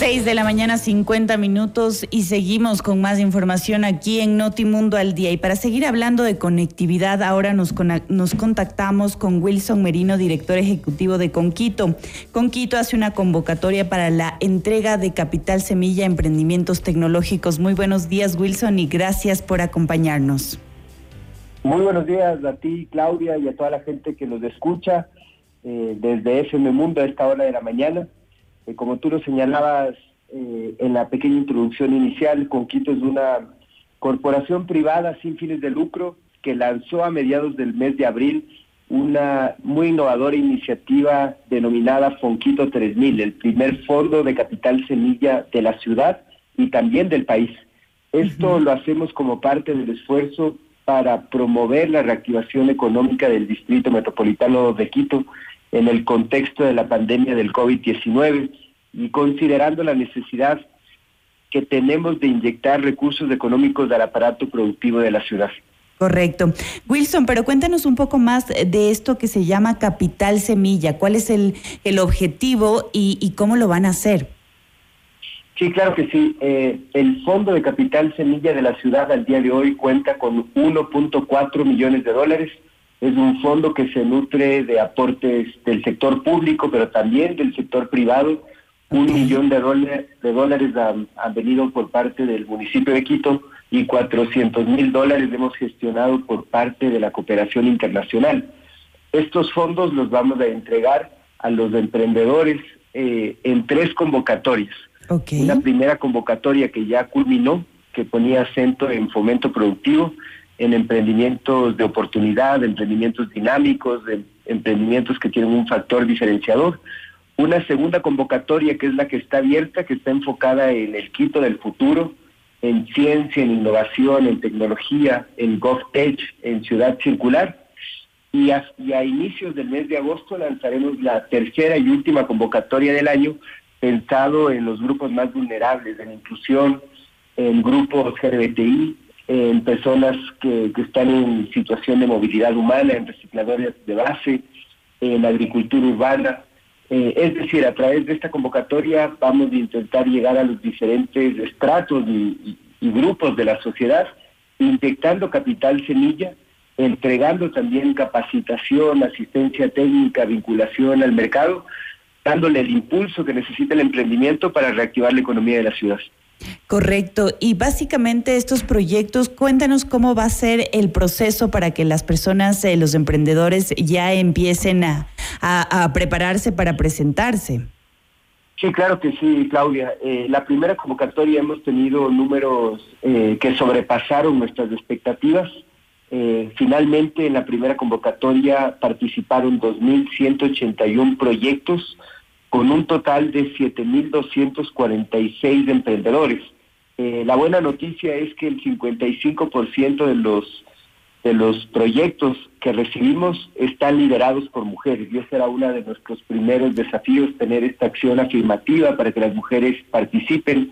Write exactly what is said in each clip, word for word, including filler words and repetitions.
Seis de la mañana, cincuenta minutos, y seguimos con más información aquí en Notimundo al Día. Y para seguir hablando de conectividad, ahora nos, nos contactamos con Wilson Merino, director ejecutivo de Conquito. Conquito hace una convocatoria para la entrega de Capital Semilla a Emprendimientos Tecnológicos. Muy buenos días, Wilson, y gracias por acompañarnos. Muy buenos días a ti, Claudia, y a toda la gente que nos escucha eh, desde F M Mundo a esta hora de la mañana. Eh, como tú lo señalabas eh, en la pequeña introducción inicial, Conquito es una corporación privada sin fines de lucro que lanzó a mediados del mes de abril una muy innovadora iniciativa denominada Fonquito tres mil, el primer fondo de capital semilla de la ciudad y también del país. Esto uh-huh. lo hacemos como parte del esfuerzo para promover la reactivación económica del Distrito Metropolitano de Quito en el contexto de la pandemia del COVID diecinueve y considerando la necesidad que tenemos de inyectar recursos económicos al aparato productivo de la ciudad. Correcto. Wilson, pero cuéntanos un poco más de esto que se llama Capital Semilla. ¿Cuál es el, el objetivo y, y cómo lo van a hacer? Sí, claro que sí. Eh, el Fondo de Capital Semilla de la ciudad al día de hoy cuenta con uno punto cuatro millones de dólares. Es un fondo que se nutre de aportes del sector público, pero también del sector privado. Un okay. millón de, dólar, de dólares han, han venido por parte del municipio de Quito y cuatrocientos mil dólares hemos gestionado por parte de la cooperación internacional. Estos fondos los vamos a entregar a los emprendedores eh, en tres convocatorias. Okay. Una primera convocatoria que ya culminó, que ponía acento en fomento productivo, en emprendimientos de oportunidad, de emprendimientos dinámicos, de emprendimientos que tienen un factor diferenciador. Una segunda convocatoria que es la que está abierta, que está enfocada en el Quito del futuro, en ciencia, en innovación, en tecnología, en GovTech, en ciudad circular. Y a, y a inicios del mes de agosto lanzaremos la tercera y última convocatoria del año, pensado en los grupos más vulnerables, en inclusión, en grupos L G B T I, en personas que, que están en situación de movilidad humana, en recicladores de base, en agricultura urbana. Eh, es decir, a través de esta convocatoria vamos a intentar llegar a los diferentes estratos y, y, y grupos de la sociedad, inyectando capital semilla, entregando también capacitación, asistencia técnica, vinculación al mercado, dándole el impulso que necesita el emprendimiento para reactivar la economía de la ciudad. Correcto. Y básicamente estos proyectos, cuéntanos cómo va a ser el proceso para que las personas, eh, los emprendedores, ya empiecen a, a, a prepararse para presentarse. Sí, claro que sí, Claudia. Eh, la primera convocatoria hemos tenido números eh, que sobrepasaron nuestras expectativas. Eh, finalmente, en la primera convocatoria participaron dos mil ciento ochenta y uno proyectos, con un total de siete mil doscientos cuarenta y seis emprendedores. Eh, la buena noticia es que el cincuenta y cinco por ciento de los de los proyectos que recibimos están liderados por mujeres, y ese era uno de nuestros primeros desafíos, tener esta acción afirmativa para que las mujeres participen.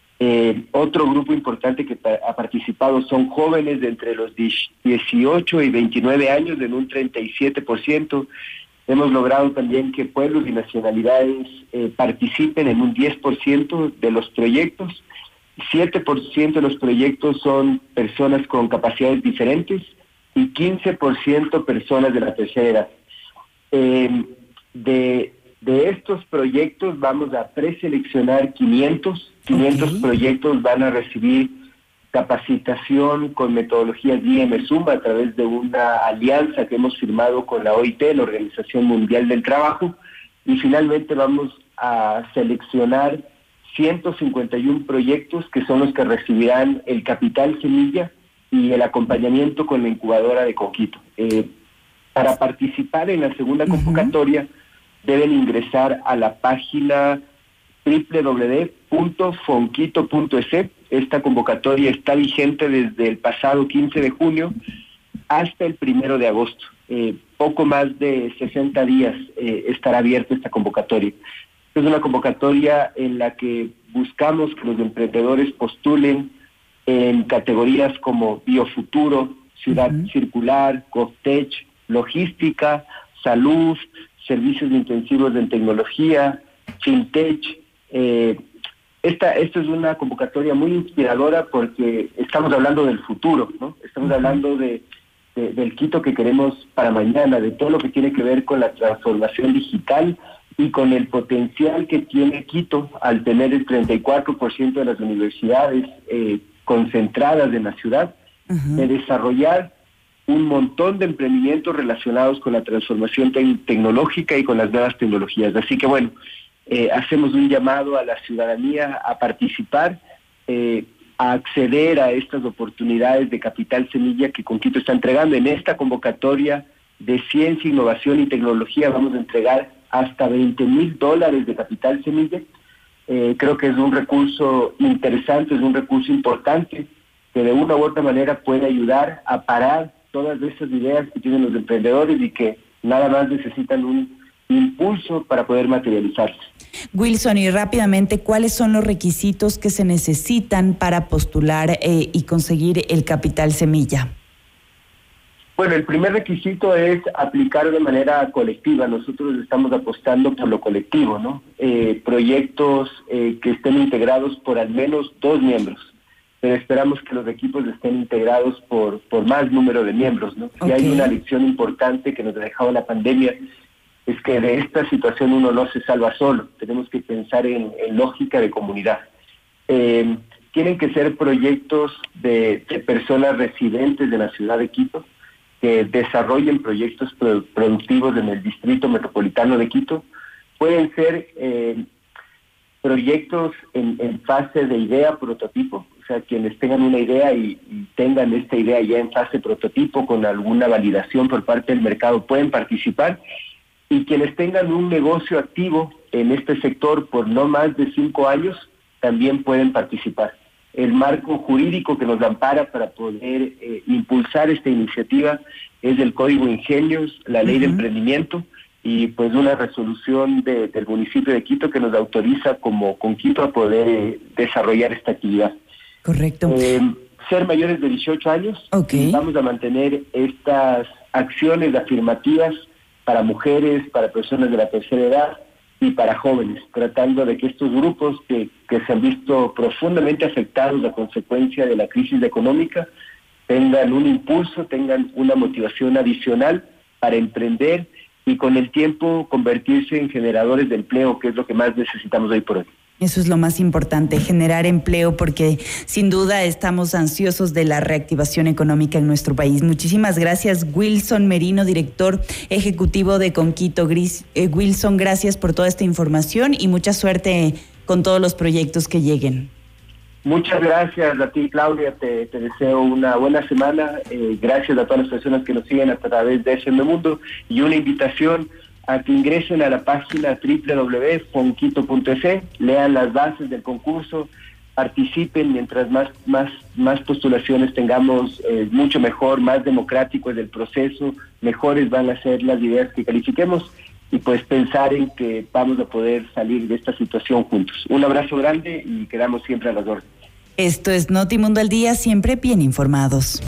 Eh, otro grupo importante que ha participado son jóvenes de entre los dieciocho y veintinueve años, en un treinta y siete por ciento. Hemos logrado también que pueblos y nacionalidades eh, participen en un diez por ciento de los proyectos. siete por ciento de los proyectos son personas con capacidades diferentes y quince por ciento personas de la tercera edad. Eh, de, de estos proyectos vamos a preseleccionar quinientos. quinientos okay. proyectos van a recibir capacitación con metodologías I M S U M a través de una alianza que hemos firmado con la O I T, la Organización Mundial del Trabajo, y finalmente vamos a seleccionar ciento cincuenta y uno proyectos que son los que recibirán el capital semilla y el acompañamiento con la incubadora de Conquito. Eh, para participar en la segunda convocatoria uh-huh. deben ingresar a la página doble u doble u doble u punto fonquito punto e s. Esta convocatoria está vigente desde el pasado quince de junio hasta el primero de agosto. Eh, poco más de sesenta días eh, estará abierta esta convocatoria. Es una convocatoria en la que buscamos que los emprendedores postulen en categorías como biofuturo, ciudad uh-huh. circular, GovTech, logística, salud, servicios intensivos en tecnología, fintech, eh, esta, esta es una convocatoria muy inspiradora porque estamos hablando del futuro, ¿no? Estamos uh-huh. hablando de, de, del Quito que queremos para mañana, de todo lo que tiene que ver con la transformación digital y con el potencial que tiene Quito al tener el treinta y cuatro por ciento de las universidades eh, concentradas en la ciudad, uh-huh. de desarrollar un montón de emprendimientos relacionados con la transformación te- tecnológica y con las nuevas tecnologías. Así que bueno, eh, hacemos un llamado a la ciudadanía a participar, eh, a acceder a estas oportunidades de capital semilla que Conquito está entregando. En esta convocatoria de ciencia, innovación y tecnología vamos a entregar hasta veinte mil dólares de capital semilla. Eh, creo que es un recurso interesante, es un recurso importante que de una u otra manera puede ayudar a parar todas esas ideas que tienen los emprendedores y que nada más necesitan un impulso para poder materializarse. Wilson, y rápidamente, ¿cuáles son los requisitos que se necesitan para postular eh, y conseguir el capital semilla? Bueno, el primer requisito es aplicar de manera colectiva. Nosotros estamos apostando por lo colectivo, ¿no? Eh, proyectos eh, que estén integrados por al menos dos miembros. Pero esperamos que los equipos estén integrados por, por más número de miembros, ¿no? Okay. Y hay una lección importante que nos ha dejado la pandemia, es que de esta situación uno no se salva solo, tenemos que pensar en, en lógica de comunidad. Eh, tienen que ser proyectos de, de personas residentes de la ciudad de Quito, que desarrollen proyectos pro, productivos en el distrito metropolitano de Quito. Pueden ser eh, proyectos en, en fase de idea prototipo, o sea, quienes tengan una idea y, y tengan esta idea ya en fase prototipo con alguna validación por parte del mercado pueden participar, y quienes tengan un negocio activo en este sector por no más de cinco años también pueden participar. El marco jurídico que nos ampara para poder eh, impulsar esta iniciativa es el Código Ingenios, la Ley uh-huh. de Emprendimiento y pues una resolución de, del municipio de Quito que nos autoriza como con Quito a poder eh, desarrollar esta actividad. Correcto. Eh, ser mayores de dieciocho años, okay. vamos a mantener estas acciones afirmativas para mujeres, para personas de la tercera edad y para jóvenes, tratando de que estos grupos que, que se han visto profundamente afectados a consecuencia de la crisis económica tengan un impulso, tengan una motivación adicional para emprender y con el tiempo convertirse en generadores de empleo, que es lo que más necesitamos hoy por hoy. Eso es lo más importante, generar empleo, porque sin duda estamos ansiosos de la reactivación económica en nuestro país. Muchísimas gracias, Wilson Merino, director ejecutivo de Conquito. Gris, eh, Wilson, gracias por toda esta información y mucha suerte con todos los proyectos que lleguen. Muchas gracias a ti, Claudia. Te, te deseo una buena semana. Eh, gracias a todas las personas que nos siguen a través de F M Mundo y una invitación a que ingresen a la página doble u doble u doble u punto conquito punto e s, lean las bases del concurso, participen. Mientras más más más postulaciones tengamos, eh, mucho mejor, más democrático es el proceso, mejores van a ser las ideas que califiquemos y pues pensar en que vamos a poder salir de esta situación juntos. Un abrazo grande y quedamos siempre a las órdenes. Esto es Notimundo al Día, siempre bien informados.